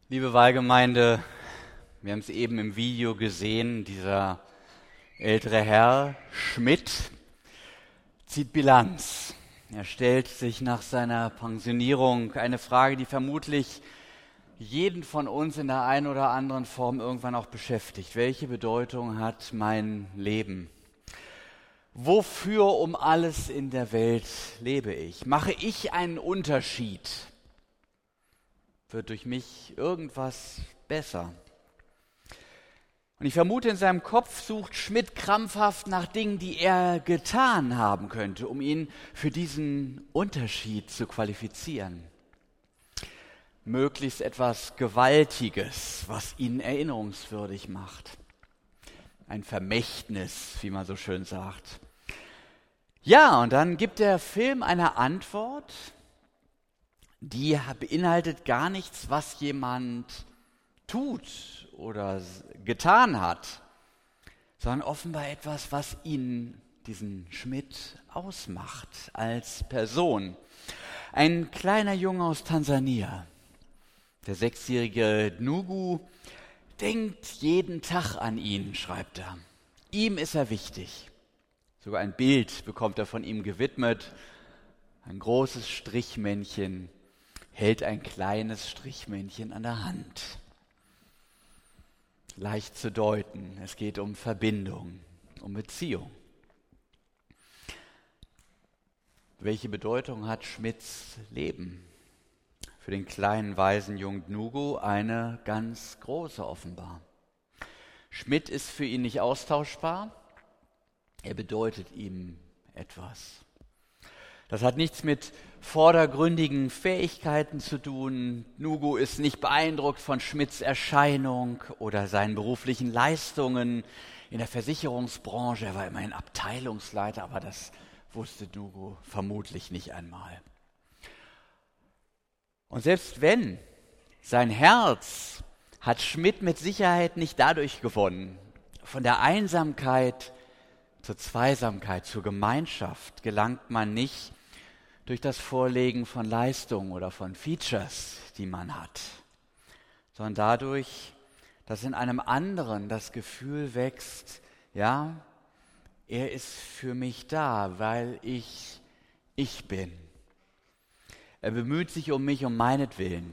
Liebe Wahlgemeinde, wir haben es eben im Video gesehen, dieser ältere Herr Schmidt zieht Bilanz. Er stellt sich nach seiner Pensionierung eine Frage, die vermutlich jeden von uns in der einen oder anderen Form irgendwann auch beschäftigt. Welche Bedeutung hat mein Leben? Wofür um alles in der Welt lebe ich? Mache ich einen Unterschied? Wird durch mich irgendwas besser? Und ich vermute, in seinem Kopf sucht Schmidt krampfhaft nach Dingen, die er getan haben könnte, um ihn für diesen Unterschied zu qualifizieren. Möglichst etwas Gewaltiges, was ihn erinnerungswürdig macht. Ein Vermächtnis, wie man so schön sagt. Ja, und dann gibt der Film eine Antwort, die beinhaltet gar nichts, was jemand tut oder getan hat, sondern offenbar etwas, was ihn, diesen Schmidt, ausmacht als Person. Ein kleiner Junge aus Tansania, der 6-jährige Nugu, denkt jeden Tag an ihn, schreibt er. Ihm ist er wichtig. Sogar ein Bild bekommt er von ihm gewidmet. Ein großes Strichmännchen hält ein kleines Strichmännchen an der Hand. Leicht zu deuten, es geht um Verbindung, um Beziehung. Welche Bedeutung hat Schmidts Leben? Für den kleinen weisen jungen Nugu eine ganz große offenbar. Schmidt ist für ihn nicht austauschbar, er bedeutet ihm etwas. Das hat nichts mit vordergründigen Fähigkeiten zu tun. Nugu ist nicht beeindruckt von Schmidts Erscheinung oder seinen beruflichen Leistungen in der Versicherungsbranche. Er war immerhin Abteilungsleiter, aber das wusste Nugu vermutlich nicht einmal. Und selbst wenn, sein Herz hat Schmidt mit Sicherheit nicht dadurch gewonnen. Von der Einsamkeit zur Zweisamkeit, zur Gemeinschaft gelangt man nicht durch das Vorlegen von Leistungen oder von Features, die man hat, sondern dadurch, dass in einem anderen das Gefühl wächst, ja, er ist für mich da, weil ich bin. Er bemüht sich um mich, um meinetwillen.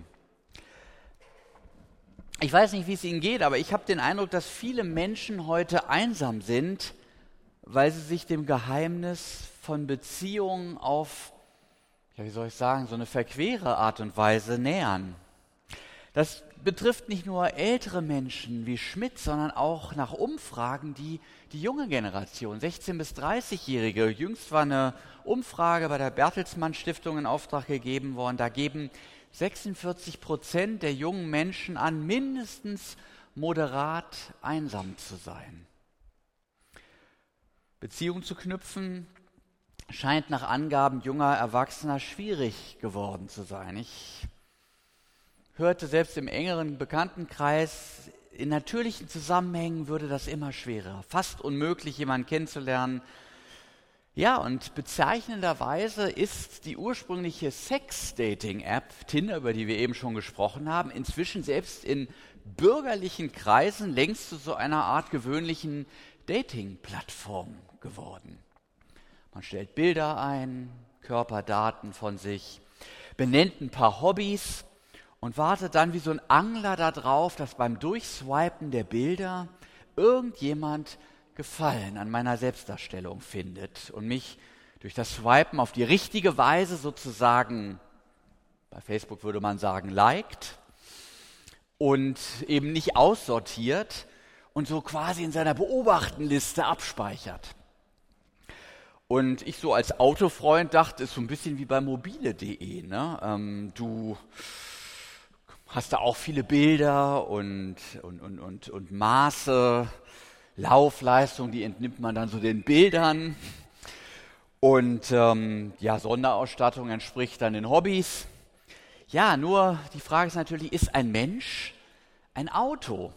Ich weiß nicht, wie es Ihnen geht, aber ich habe den Eindruck, dass viele Menschen heute einsam sind, weil sie sich dem Geheimnis von Beziehungen auf, ja, wie soll ich sagen, so eine verquere Art und Weise nähern. Das betrifft nicht nur ältere Menschen wie Schmidt, sondern auch nach Umfragen die junge Generation, 16- bis 30-Jährige. Jüngst war eine Umfrage bei der Bertelsmann Stiftung in Auftrag gegeben worden. Da geben 46% der jungen Menschen an, mindestens moderat einsam zu sein. Beziehung zu knüpfen scheint nach Angaben junger Erwachsener schwierig geworden zu sein. Ich hörte selbst im engeren Bekanntenkreis, in natürlichen Zusammenhängen würde das immer schwerer. Fast unmöglich, jemanden kennenzulernen. Ja, und bezeichnenderweise ist die ursprüngliche Sex-Dating-App Tinder, über die wir eben schon gesprochen haben, inzwischen selbst in bürgerlichen Kreisen längst zu so einer Art gewöhnlichen Dating-Plattform geworden. Man stellt Bilder ein, Körperdaten von sich, benennt ein paar Hobbys und wartet dann wie so ein Angler darauf, dass beim Durchswipen der Bilder irgendjemand Gefallen an meiner Selbstdarstellung findet und mich durch das Swipen auf die richtige Weise sozusagen, bei Facebook würde man sagen, liked und eben nicht aussortiert und so quasi in seiner Beobachtenliste abspeichert. Und ich so als Autofreund dachte, ist so ein bisschen wie bei mobile.de. Ne? Du hast da auch viele Bilder und Maße, Laufleistung, die entnimmt man dann so den Bildern. Und Sonderausstattung entspricht dann den Hobbys. Ja, nur die Frage ist natürlich, ist ein Mensch ein Auto?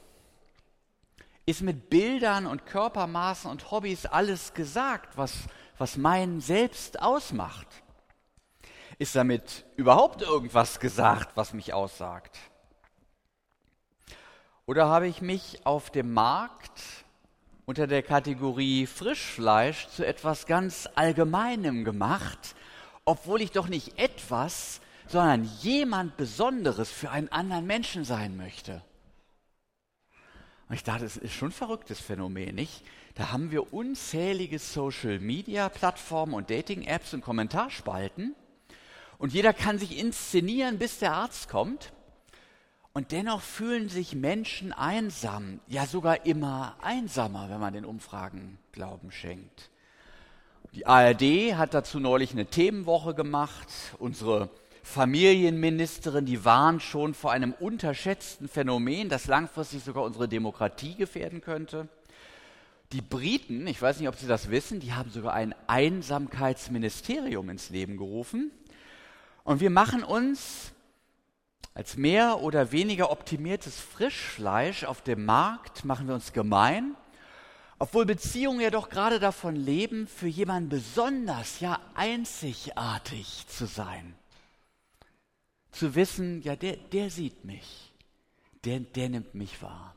Ist mit Bildern und Körpermaßen und Hobbys alles gesagt, was mein Selbst ausmacht? Ist damit überhaupt irgendwas gesagt, was mich aussagt? Oder habe ich mich auf dem Markt unter der Kategorie Frischfleisch zu etwas ganz Allgemeinem gemacht, obwohl ich doch nicht etwas, sondern jemand Besonderes für einen anderen Menschen sein möchte? Und ich dachte, das ist schon ein verrücktes Phänomen, nicht? Da haben wir unzählige Social-Media-Plattformen und Dating-Apps und Kommentarspalten und jeder kann sich inszenieren, bis der Arzt kommt. Und dennoch fühlen sich Menschen einsam, ja sogar immer einsamer, wenn man den Umfragen Glauben schenkt. Die ARD hat dazu neulich eine Themenwoche gemacht. Unsere Familienministerin, die warnt schon vor einem unterschätzten Phänomen, das langfristig sogar unsere Demokratie gefährden könnte. Die Briten, ich weiß nicht, ob Sie das wissen, die haben sogar ein Einsamkeitsministerium ins Leben gerufen. Und wir machen uns als mehr oder weniger optimiertes Frischfleisch auf dem Markt, machen wir uns gemein, obwohl Beziehungen ja doch gerade davon leben, für jemanden besonders, ja einzigartig zu sein. Zu wissen, ja der sieht mich, der nimmt mich wahr.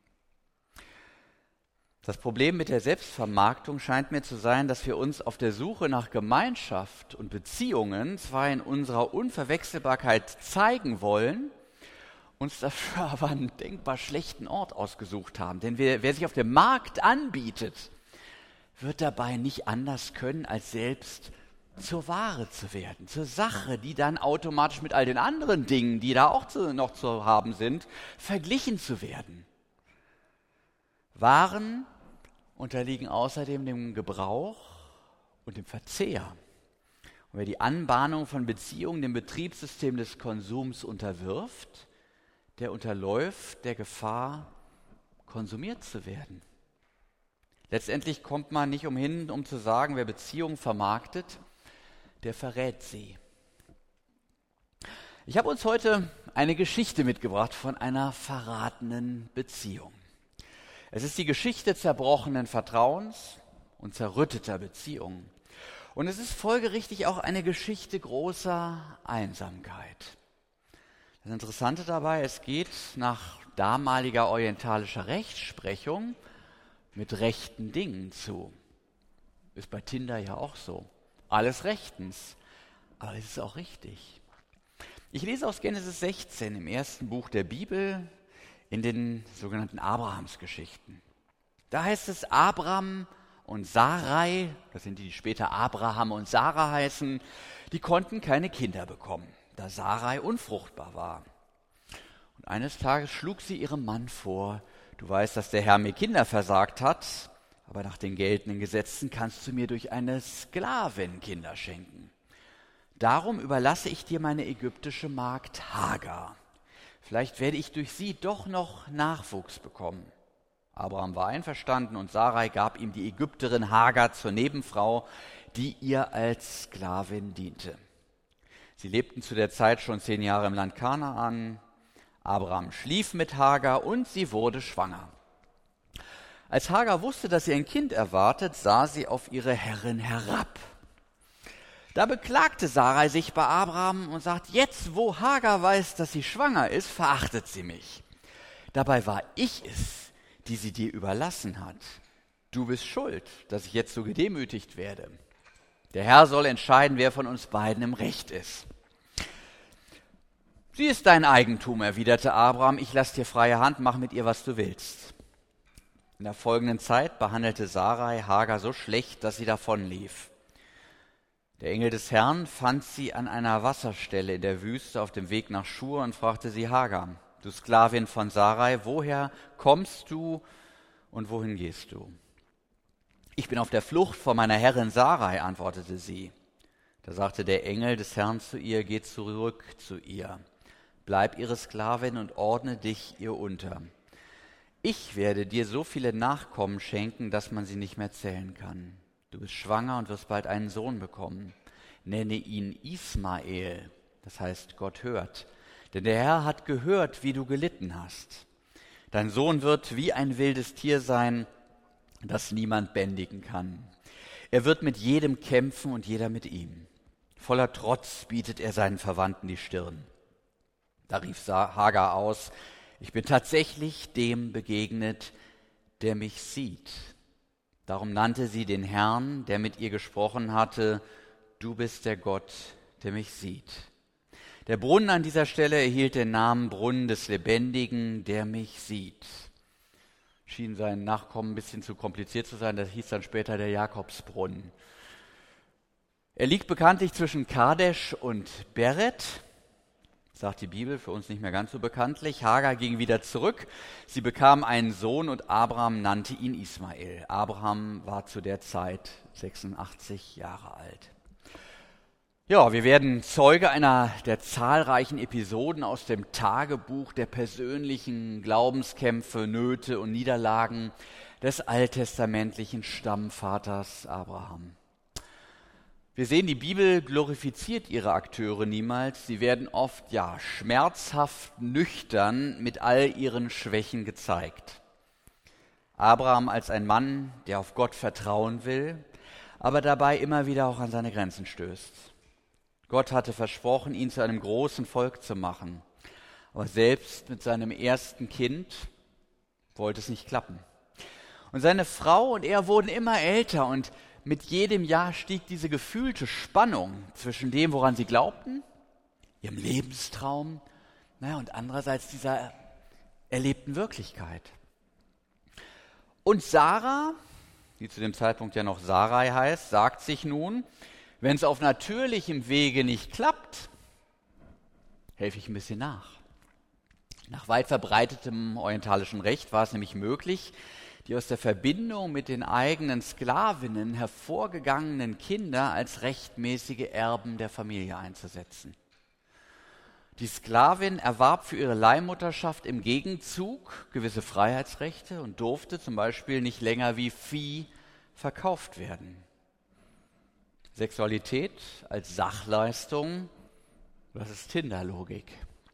Das Problem mit der Selbstvermarktung scheint mir zu sein, dass wir uns auf der Suche nach Gemeinschaft und Beziehungen zwar in unserer Unverwechselbarkeit zeigen wollen, uns dafür aber einen denkbar schlechten Ort ausgesucht haben. Denn wer sich auf dem Markt anbietet, wird dabei nicht anders können, als selbst zur Ware zu werden, zur Sache, die dann automatisch mit all den anderen Dingen, die da auch noch zu haben sind, verglichen zu werden. Waren unterliegen außerdem dem Gebrauch und dem Verzehr. Und wer die Anbahnung von Beziehungen dem Betriebssystem des Konsums unterwirft, der unterläuft der Gefahr, konsumiert zu werden. Letztendlich kommt man nicht umhin, um zu sagen, wer Beziehungen vermarktet, der verrät sie. Ich habe uns heute eine Geschichte mitgebracht von einer verratenen Beziehung. Es ist die Geschichte zerbrochenen Vertrauens und zerrütteter Beziehungen. Und es ist folgerichtig auch eine Geschichte großer Einsamkeit. Das Interessante dabei, es geht nach damaliger orientalischer Rechtsprechung mit rechten Dingen zu. Ist bei Tinder ja auch so. Alles rechtens, aber es ist auch richtig. Ich lese aus Genesis 16 im ersten Buch der Bibel in den sogenannten Abrahamsgeschichten. Da heißt es, Abram und Sarai, das sind die, die später Abraham und Sarah heißen, die konnten keine Kinder bekommen, da Sarai unfruchtbar war. Und eines Tages schlug sie ihrem Mann vor, du weißt, dass der Herr mir Kinder versagt hat, aber nach den geltenden Gesetzen kannst du mir durch eine Sklavin Kinder schenken. Darum überlasse ich dir meine ägyptische Magd Hagar. Vielleicht werde ich durch sie doch noch Nachwuchs bekommen. Abraham war einverstanden und Sarai gab ihm die Ägypterin Hagar zur Nebenfrau, die ihr als Sklavin diente. Sie lebten zu der Zeit schon 10 Jahre im Land Kanaan. Abraham schlief mit Hagar und sie wurde schwanger. Als Hagar wusste, dass sie ein Kind erwartet, sah sie auf ihre Herrin herab. Da beklagte Sarai sich bei Abraham und sagt, jetzt wo Hagar weiß, dass sie schwanger ist, verachtet sie mich. Dabei war ich es, die sie dir überlassen hat. Du bist schuld, dass ich jetzt so gedemütigt werde. Der Herr soll entscheiden, wer von uns beiden im Recht ist. Sie ist dein Eigentum, erwiderte Abraham, ich lasse dir freie Hand, mach mit ihr, was du willst. In der folgenden Zeit behandelte Sarai Hagar so schlecht, dass sie davonlief. Der Engel des Herrn fand sie an einer Wasserstelle in der Wüste auf dem Weg nach Schur und fragte sie, Hagar, du Sklavin von Sarai, woher kommst du und wohin gehst du? Ich bin auf der Flucht vor meiner Herrin Sarai, antwortete sie. Da sagte der Engel des Herrn zu ihr, geh zurück zu ihr, bleib ihre Sklavin und ordne dich ihr unter. Ich werde dir so viele Nachkommen schenken, dass man sie nicht mehr zählen kann. Du bist schwanger und wirst bald einen Sohn bekommen. Nenne ihn Ismael, das heißt Gott hört. Denn der Herr hat gehört, wie du gelitten hast. Dein Sohn wird wie ein wildes Tier sein, das niemand bändigen kann. Er wird mit jedem kämpfen und jeder mit ihm. Voller Trotz bietet er seinen Verwandten die Stirn. Da rief Hagar aus, Ich bin tatsächlich dem begegnet, der mich sieht. Darum nannte sie den Herrn, der mit ihr gesprochen hatte, du bist der Gott, der mich sieht. Der Brunnen an dieser Stelle erhielt den Namen Brunnen des Lebendigen, der mich sieht. Schien seinen Nachkommen ein bisschen zu kompliziert zu sein, das hieß dann später der Jakobsbrunnen. Er liegt bekanntlich zwischen Kadesh und Beret, sagt die Bibel, für uns nicht mehr ganz so bekanntlich. Hagar ging wieder zurück, sie bekam einen Sohn und Abraham nannte ihn Ismael. Abraham war zu der Zeit 86 Jahre alt. Ja, wir werden Zeuge einer der zahlreichen Episoden aus dem Tagebuch der persönlichen Glaubenskämpfe, Nöte und Niederlagen des alttestamentlichen Stammvaters Abraham. Wir sehen, die Bibel glorifiziert ihre Akteure niemals. Sie werden oft, schmerzhaft nüchtern mit all ihren Schwächen gezeigt. Abraham als ein Mann, der auf Gott vertrauen will, aber dabei immer wieder auch an seine Grenzen stößt. Gott hatte versprochen, ihn zu einem großen Volk zu machen. Aber selbst mit seinem ersten Kind wollte es nicht klappen. Und seine Frau und er wurden immer älter und mit jedem Jahr stieg diese gefühlte Spannung zwischen dem, woran sie glaubten, ihrem Lebenstraum, und andererseits dieser erlebten Wirklichkeit. Und Sarah, die zu dem Zeitpunkt ja noch Sarai heißt, sagt sich nun, wenn es auf natürlichem Wege nicht klappt, helfe ich ein bisschen nach. Nach weit verbreitetem orientalischen Recht war es nämlich möglich, die aus der Verbindung mit den eigenen Sklavinnen hervorgegangenen Kinder als rechtmäßige Erben der Familie einzusetzen. Die Sklavin erwarb für ihre Leihmutterschaft im Gegenzug gewisse Freiheitsrechte und durfte zum Beispiel nicht länger wie Vieh verkauft werden. Sexualität als Sachleistung, das ist Tinder-Logik.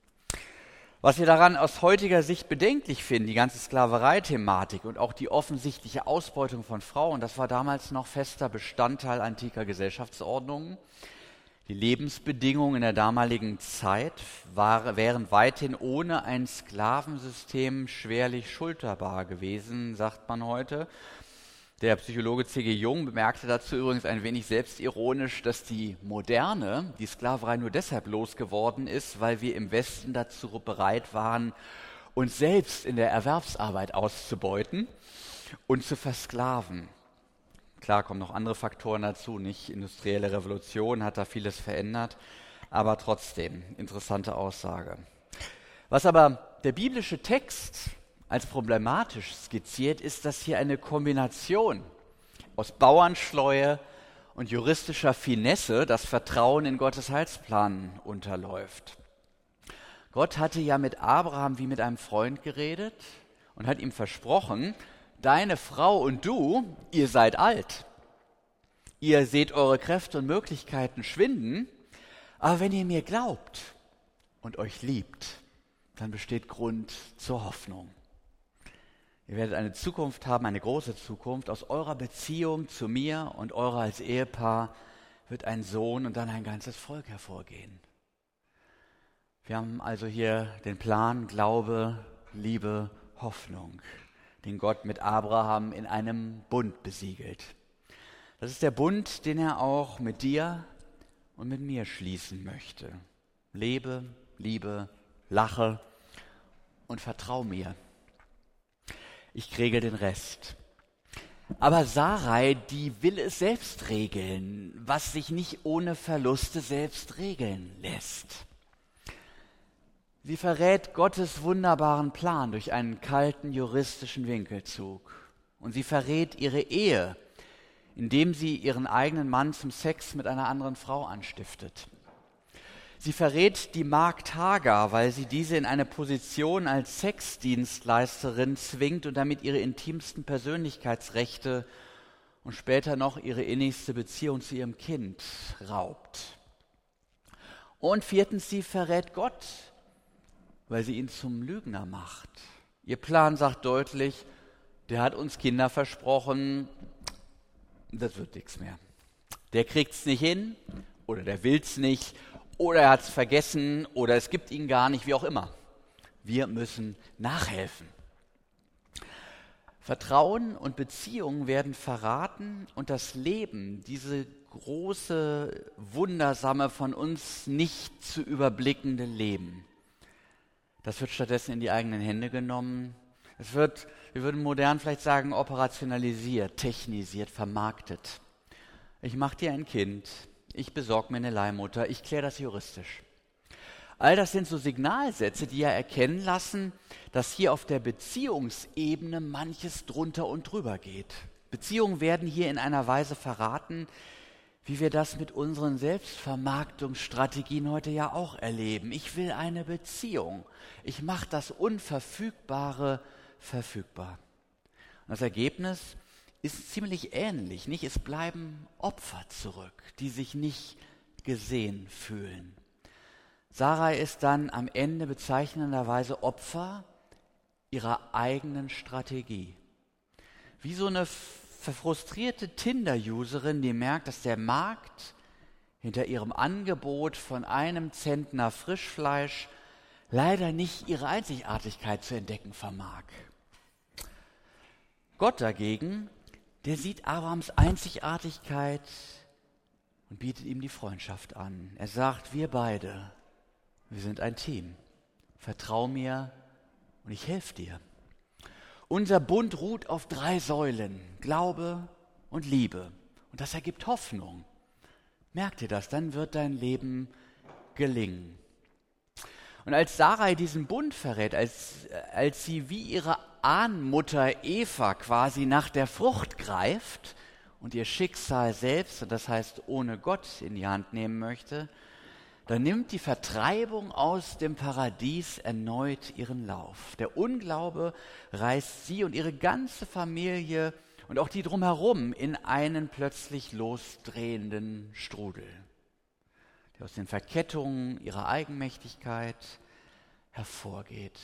Was wir daran aus heutiger Sicht bedenklich finden, die ganze Sklaverei-Thematik und auch die offensichtliche Ausbeutung von Frauen, das war damals noch fester Bestandteil antiker Gesellschaftsordnungen. Die Lebensbedingungen in der damaligen Zeit wären weithin ohne ein Sklavensystem schwerlich schulterbar gewesen, sagt man heute. Der Psychologe C.G. Jung bemerkte dazu übrigens ein wenig selbstironisch, dass die Moderne, die Sklaverei nur deshalb losgeworden ist, weil wir im Westen dazu bereit waren, uns selbst in der Erwerbsarbeit auszubeuten und zu versklaven. Klar kommen noch andere Faktoren dazu, nicht? Industrielle Revolution hat da vieles verändert, aber trotzdem, interessante Aussage. Was aber der biblische Text als problematisch skizziert, ist, dass hier eine Kombination aus Bauernschleue und juristischer Finesse das Vertrauen in Gottes Heilsplan unterläuft. Gott hatte ja mit Abraham wie mit einem Freund geredet und hat ihm versprochen, deine Frau und du, ihr seid alt. Ihr seht eure Kräfte und Möglichkeiten schwinden, aber wenn ihr mir glaubt und euch liebt, dann besteht Grund zur Hoffnung. Ihr werdet eine Zukunft haben, eine große Zukunft. Aus eurer Beziehung zu mir und eurer als Ehepaar wird ein Sohn und dann ein ganzes Volk hervorgehen. Wir haben also hier den Plan Glaube, Liebe, Hoffnung, den Gott mit Abraham in einem Bund besiegelt. Das ist der Bund, den er auch mit dir und mit mir schließen möchte. Lebe, liebe, lache und vertrau mir. Ich regel den Rest. Aber Sarai, die will es selbst regeln, was sich nicht ohne Verluste selbst regeln lässt. Sie verrät Gottes wunderbaren Plan durch einen kalten juristischen Winkelzug. Und sie verrät ihre Ehe, indem sie ihren eigenen Mann zum Sex mit einer anderen Frau anstiftet. Sie verrät die Magd Hagar, weil sie diese in eine Position als Sexdienstleisterin zwingt und damit ihre intimsten Persönlichkeitsrechte und später noch ihre innigste Beziehung zu ihrem Kind raubt. Und viertens, sie verrät Gott, weil sie ihn zum Lügner macht. Ihr Plan sagt deutlich, der hat uns Kinder versprochen, das wird nichts mehr. Der kriegt's nicht hin oder der will's nicht oder er hat's vergessen oder es gibt ihn gar nicht, wie auch immer. Wir müssen nachhelfen. Vertrauen und Beziehungen werden verraten und das Leben, diese große, wundersame, von uns nicht zu überblickende Leben, das wird stattdessen in die eigenen Hände genommen. Es wird, wir würden modern vielleicht sagen, operationalisiert, technisiert, vermarktet. Ich mache dir ein Kind, ich besorge mir eine Leihmutter, ich kläre das juristisch. All das sind so Signalsätze, die ja erkennen lassen, dass hier auf der Beziehungsebene manches drunter und drüber geht. Beziehungen werden hier in einer Weise verraten, wie wir das mit unseren Selbstvermarktungsstrategien heute ja auch erleben. Ich will eine Beziehung. Ich mache das Unverfügbare verfügbar. Und das Ergebnis ist ziemlich ähnlich, nicht? Es bleiben Opfer zurück, die sich nicht gesehen fühlen. Sarai ist dann am Ende bezeichnenderweise Opfer ihrer eigenen Strategie. Wie so eine frustrierte Tinder-Userin, die merkt, dass der Markt hinter ihrem Angebot von einem Zentner Frischfleisch leider nicht ihre Einzigartigkeit zu entdecken vermag. Gott dagegen, der sieht Abrahams Einzigartigkeit und bietet ihm die Freundschaft an. Er sagt, wir beide, wir sind ein Team. Vertrau mir und ich helfe dir. Unser Bund ruht auf 3 Säulen, Glaube und Liebe. Und das ergibt Hoffnung. Merkt ihr das? Dann wird dein Leben gelingen. Und als Sarai diesen Bund verrät, als sie wie ihre Ahnmutter Eva quasi nach der Frucht greift und ihr Schicksal selbst, und das heißt ohne Gott, in die Hand nehmen möchte, dann nimmt die Vertreibung aus dem Paradies erneut ihren Lauf. Der Unglaube reißt sie und ihre ganze Familie und auch die drumherum in einen plötzlich losdrehenden Strudel, der aus den Verkettungen ihrer Eigenmächtigkeit hervorgeht.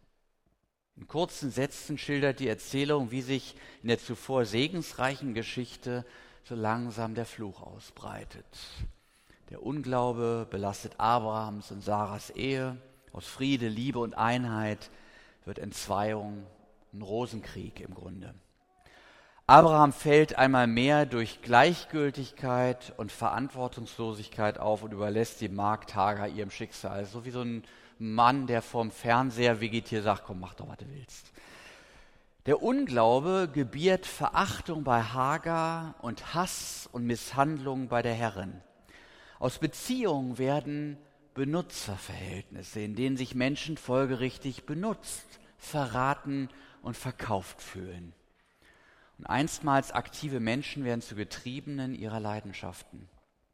In kurzen Sätzen schildert die Erzählung, wie sich in der zuvor segensreichen Geschichte so langsam der Fluch ausbreitet. Der Unglaube belastet Abrahams und Saras Ehe. Aus Friede, Liebe und Einheit wird Entzweiung, ein Rosenkrieg im Grunde. Abraham fällt einmal mehr durch Gleichgültigkeit und Verantwortungslosigkeit auf und überlässt die Magd Hagar ihrem Schicksal. So wie so ein Mann, der vorm Fernseher vegetiert, sagt, komm, mach doch, was du willst. Der Unglaube gebiert Verachtung bei Hagar und Hass und Misshandlung bei der Herrin. Aus Beziehungen werden Benutzerverhältnisse, in denen sich Menschen folgerichtig benutzt, verraten und verkauft fühlen. Und einstmals aktive Menschen werden zu Getriebenen ihrer Leidenschaften.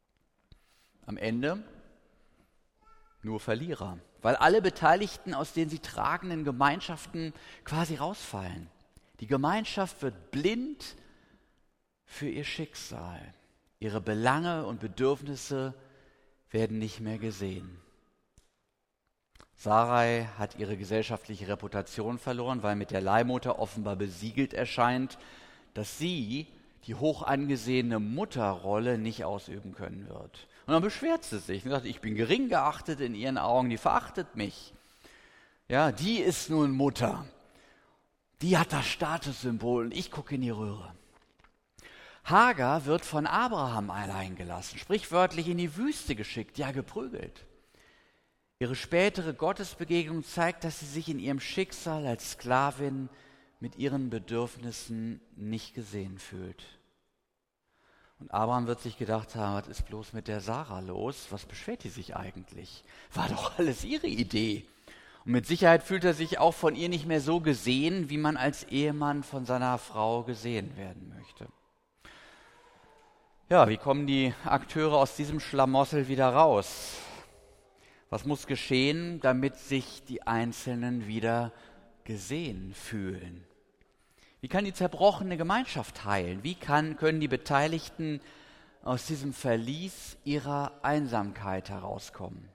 Am Ende nur Verlierer, weil alle Beteiligten aus den sie tragenden Gemeinschaften quasi rausfallen. Die Gemeinschaft wird blind für ihr Schicksal. Ihre Belange und Bedürfnisse werden nicht mehr gesehen. Sarai hat ihre gesellschaftliche Reputation verloren, weil mit der Leihmutter offenbar besiegelt erscheint, dass sie die hoch angesehene Mutterrolle nicht ausüben können wird. Und dann beschwert sie sich und sagt, ich bin gering geachtet in ihren Augen, die verachtet mich. Ja, die ist nun Mutter. Die hat das Statussymbol und ich gucke in die Röhre. Hagar wird von Abraham allein gelassen, sprichwörtlich in die Wüste geschickt, ja geprügelt. Ihre spätere Gottesbegegnung zeigt, dass sie sich in ihrem Schicksal als Sklavin mit ihren Bedürfnissen nicht gesehen fühlt. Und Abraham wird sich gedacht haben, was ist bloß mit der Sarah los? Was beschwert die sich eigentlich? War doch alles ihre Idee. Und mit Sicherheit fühlt er sich auch von ihr nicht mehr so gesehen, wie man als Ehemann von seiner Frau gesehen werden möchte. Ja, wie kommen die Akteure aus diesem Schlamassel wieder raus? Was muss geschehen, damit sich die Einzelnen wieder gesehen fühlen? Wie kann die zerbrochene Gemeinschaft heilen? Wie können die Beteiligten aus diesem Verlies ihrer Einsamkeit herauskommen?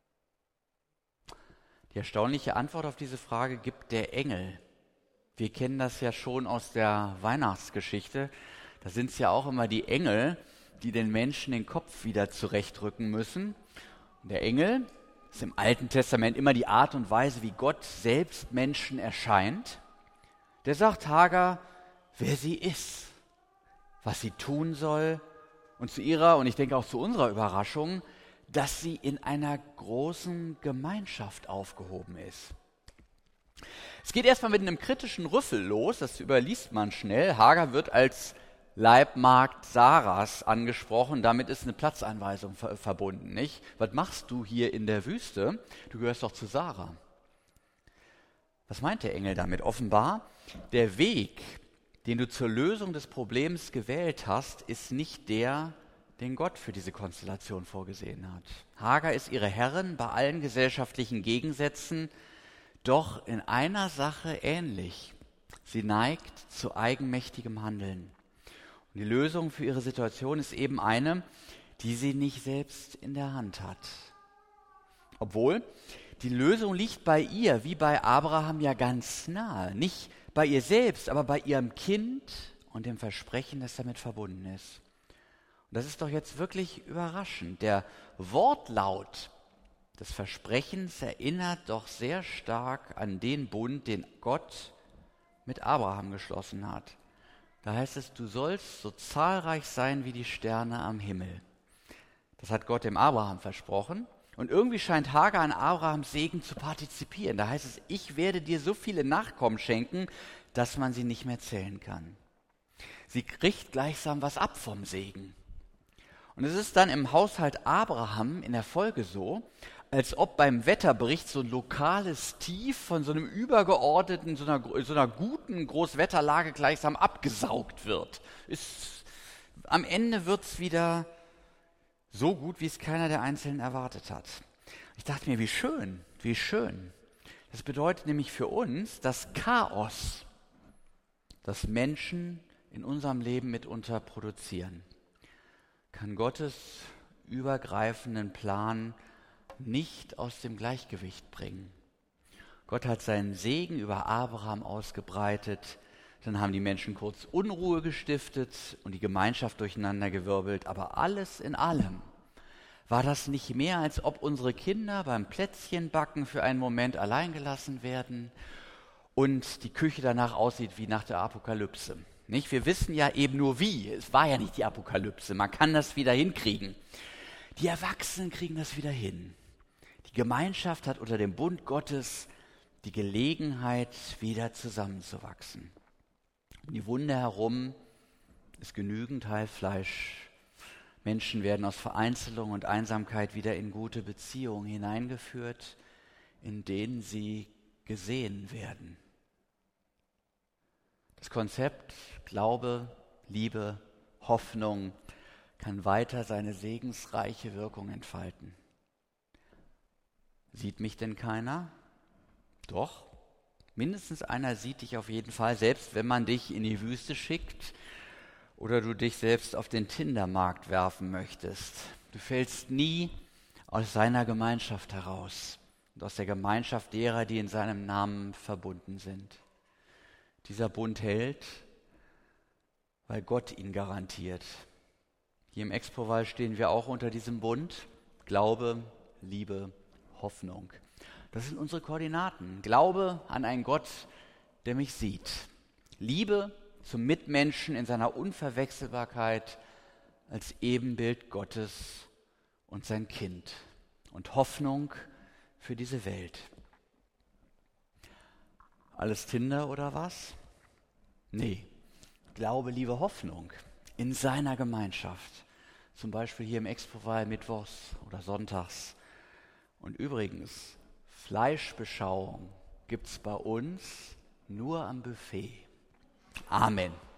Die erstaunliche Antwort auf diese Frage gibt der Engel. Wir kennen das ja schon aus der Weihnachtsgeschichte. Da sind es ja auch immer die Engel, die den Menschen den Kopf wieder zurechtrücken müssen. Und der Engel, ist im Alten Testament immer die Art und Weise, wie Gott selbst Menschen erscheint. Der sagt Hagar, wer sie ist, was sie tun soll und zu ihrer, und ich denke auch zu unserer Überraschung, dass sie in einer großen Gemeinschaft aufgehoben ist. Es geht erstmal mit einem kritischen Rüffel los, das überliest man schnell. Hagar wird als Leibmagd Saras angesprochen, damit ist eine Platzanweisung verbunden, nicht? Was machst du hier in der Wüste? Du gehörst doch zu Sarah. Was meint der Engel damit? Offenbar, der Weg, den du zur Lösung des Problems gewählt hast, ist nicht der, den Gott für diese Konstellation vorgesehen hat. Hagar ist ihre Herrin bei allen gesellschaftlichen Gegensätzen, doch in einer Sache ähnlich. Sie neigt zu eigenmächtigem Handeln. Und die Lösung für ihre Situation ist eben eine, die sie nicht selbst in der Hand hat. Obwohl, die Lösung liegt bei ihr, wie bei Abraham ja ganz nahe. Nicht bei ihr selbst, aber bei ihrem Kind und dem Versprechen, das damit verbunden ist. Und das ist doch jetzt wirklich überraschend. Der Wortlaut des Versprechens erinnert doch sehr stark an den Bund, den Gott mit Abraham geschlossen hat. Da heißt es, du sollst so zahlreich sein wie die Sterne am Himmel. Das hat Gott dem Abraham versprochen. Und irgendwie scheint Hagar an Abrahams Segen zu partizipieren. Da heißt es, ich werde dir so viele Nachkommen schenken, dass man sie nicht mehr zählen kann. Sie kriegt gleichsam was ab vom Segen. Und es ist dann im Haushalt Abraham in der Folge so, als ob beim Wetterbericht so ein lokales Tief von so einem übergeordneten, so einer guten Großwetterlage gleichsam abgesaugt wird. Am Ende wird es wieder so gut, wie es keiner der Einzelnen erwartet hat. Ich dachte mir, wie schön, wie schön. Das bedeutet nämlich für uns, das Chaos, das Menschen in unserem Leben mitunter produzieren, kann Gottes übergreifenden Plan nicht aus dem Gleichgewicht bringen. Gott hat seinen Segen über Abraham ausgebreitet, dann haben die Menschen kurz Unruhe gestiftet und die Gemeinschaft durcheinandergewirbelt, aber alles in allem war das nicht mehr, als ob unsere Kinder beim Plätzchenbacken für einen Moment allein gelassen werden und die Küche danach aussieht wie nach der Apokalypse. Nicht? Wir wissen ja eben nur wie. Es war ja nicht die Apokalypse. Man kann das wieder hinkriegen. Die Erwachsenen kriegen das wieder hin. Die Gemeinschaft hat unter dem Bund Gottes die Gelegenheit, wieder zusammenzuwachsen. Um die Wunde herum ist genügend Heilfleisch. Menschen werden aus Vereinzelung und Einsamkeit wieder in gute Beziehungen hineingeführt, in denen sie gesehen werden. Das Konzept Glaube, Liebe, Hoffnung kann weiter seine segensreiche Wirkung entfalten. Sieht mich denn keiner? Doch, mindestens einer sieht dich auf jeden Fall, selbst wenn man dich in die Wüste schickt oder du dich selbst auf den Tindermarkt werfen möchtest. Du fällst nie aus seiner Gemeinschaft heraus und aus der Gemeinschaft derer, die in seinem Namen verbunden sind. Dieser Bund hält, weil Gott ihn garantiert. Hier im Expoval stehen wir auch unter diesem Bund. Glaube, Liebe, Hoffnung. Das sind unsere Koordinaten. Glaube an einen Gott, der mich sieht. Liebe zum Mitmenschen in seiner Unverwechselbarkeit als Ebenbild Gottes und sein Kind. Und Hoffnung für diese Welt. Alles Tinder oder was? Nee. Glaube, Liebe, Hoffnung in seiner Gemeinschaft. Zum Beispiel hier im Expoval mittwochs oder sonntags. Und übrigens, Fleischbeschauung gibt es bei uns nur am Buffet. Amen.